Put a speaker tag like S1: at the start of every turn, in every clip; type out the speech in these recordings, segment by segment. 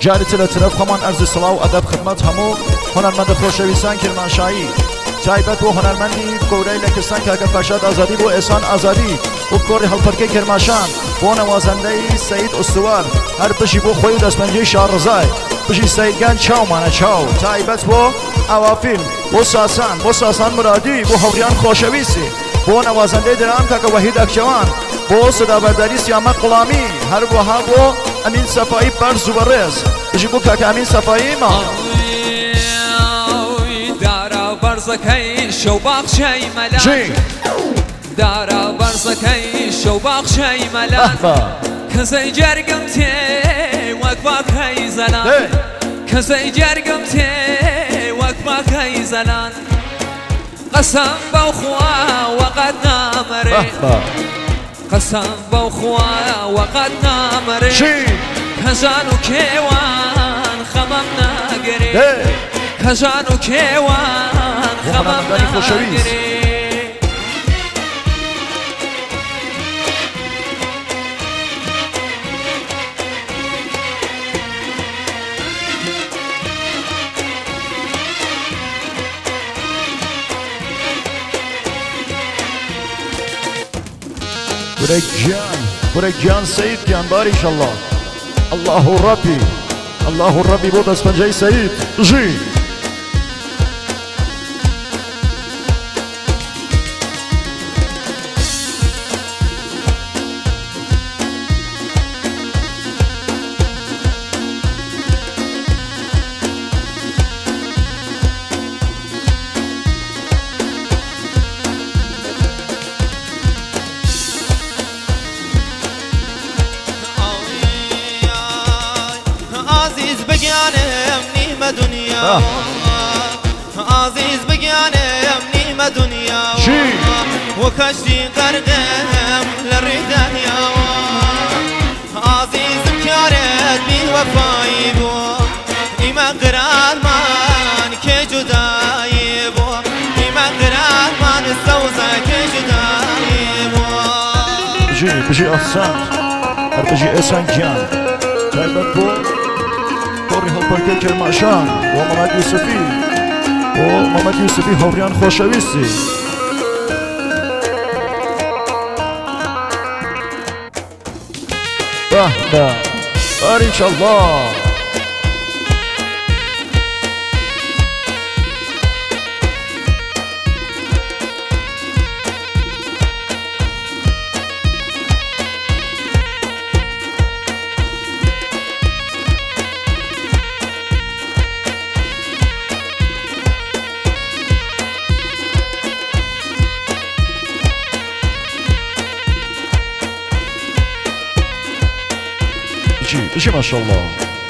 S1: جاری تل طرف خمان عرض صلاح و ادب خدمت همو هنرمند خوشویستان کرمانشاهی تایبەت بۆ هەنەرمەندی گەورەی لە کوردستان کاکە فەرشاد ئازادی بۆ ئێسان ئازادی بۆ کۆڕی هەڵپەرکەی کرماشان بۆ نەوازەندەی سەید ئوستوار هەر پشی بۆ خۆی و دەستپەنجەی شارڕزای پشی سەیدگان چاومانە چاو تایبەت بۆ ئاوافیلم بۆ ساسان مرادی بۆ هەوریان خۆشەویستی بۆ نەوازەندەی درام کاکە وەحید ئەکچەوان بۆ سەدابەرداری سیامە قوڵامی هەروەها بۆ ئەمین سەفایی بەرز و بەڕێز پشی بۆ کاکە ئەمین سەفایی ما
S2: برزەکەی شەو باخچەی مەلان دارا بەرزەکەی شەو باخچەی مەلان کەسەی جەرگم تێ وەک باکەی زەلان کەسەی جەرگم تێ وەک باکەی زەلان قەسەم بەو خوا وەقەت نامەرێ قەسەم بەو خوا وەقەت نامەرێ کەژان و کێوان خەمەم ناگەرێ کەژان و کێوان خەمەم ناگەرێ
S1: برێک گیان سەید گیانبار ئینشەڵڵا الله ڕەبی بۆ دەستپەنجەی سەید ژی
S3: عزیز بگیانم نیمە دنیا و کەشتی قەرقم لە ڕێدانیاوە عزیزم کارێت بیوەفایی بووە ئیمە قرارمان کێ جودایی بووە ئیمە قرارمان سەوزە کێ جودایی بووە
S1: بژی ئاسان هەر بژی ئێسان گیان تایبەت بۆ کۆڕی هەڵپەرکەی کرماشان بۆ مەمەد یوسفی بۆ مەمەد یوسفی هەوریان خۆشەویستی باریکەڵڵا بشي ما شاء الله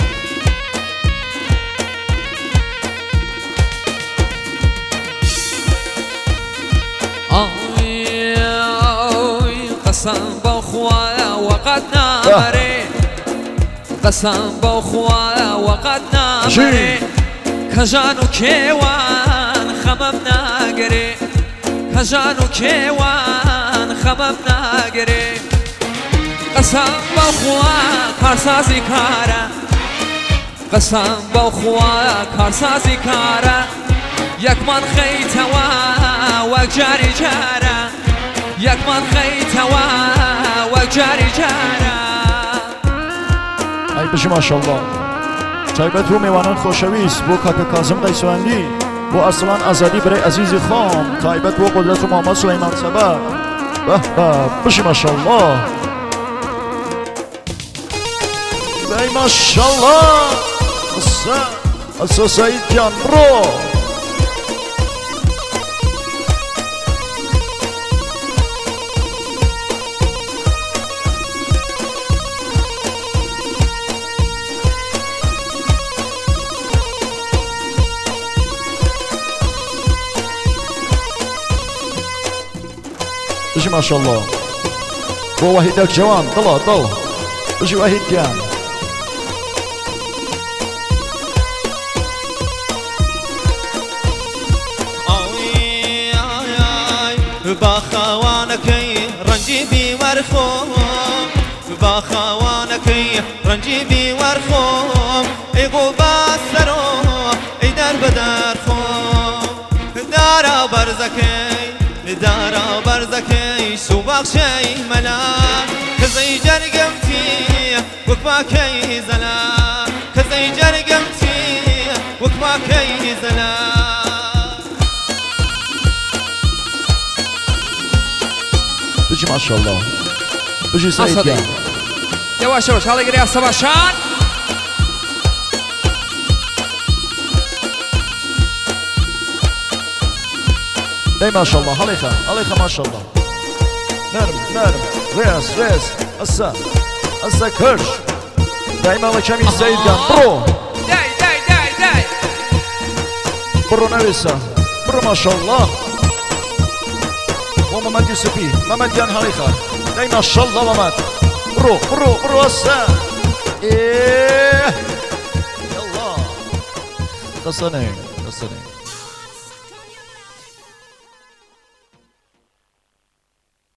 S2: قسم بخوا وقد نامري قسم بخوا وقد نامري كجان وكيوان خمم ناقري كجان وكيوان خمم ناقري قسم بخوا کارسازی کاره قسم بخوا کارسازی کاره یک من خیتوا وەک جاری جاره یک من خیتوا وەک جاری جاره
S1: ای بشی ماشاءالله تایبەت بۆ میوانان خۆشەویست بۆ کاکە کازم قەیسوەندی بۆ ئەرسڵان ئازادی برای عزیزی خۆم تایبەت بۆ قودرەت و محەممەد سولەیمان سەبا بشی ماشاءالله ای ماشاءالله سعید جان برو بشی ماشاءالله بۆ وەحیدەک جوان دڵ بشی وەحید گیان
S3: باخەوانەکەی ڕەنجی بیوەرخۆم باخەوانەکەی ڕەنجی بیوەرخۆم باخشەی مەلا کەزەی جەرگەمتی وەک باکەی زەلا کەزەی جەرگەمتی وەک باکەی زەلا
S1: بجي ما شاء الله بجي سعيد قام
S2: يواش يواش هلا يقري الصباشان
S1: داي ما شاء الله عليك ما شاء الله نرم ريس هسا كرش دايما الله كمين سعيد قام برو
S2: داي
S1: برو نويسا برو ما شاء الله ومامد يوسفي مامد يان هليخا داي ما شاء الله مامد برو هسا ايه يلا تصنع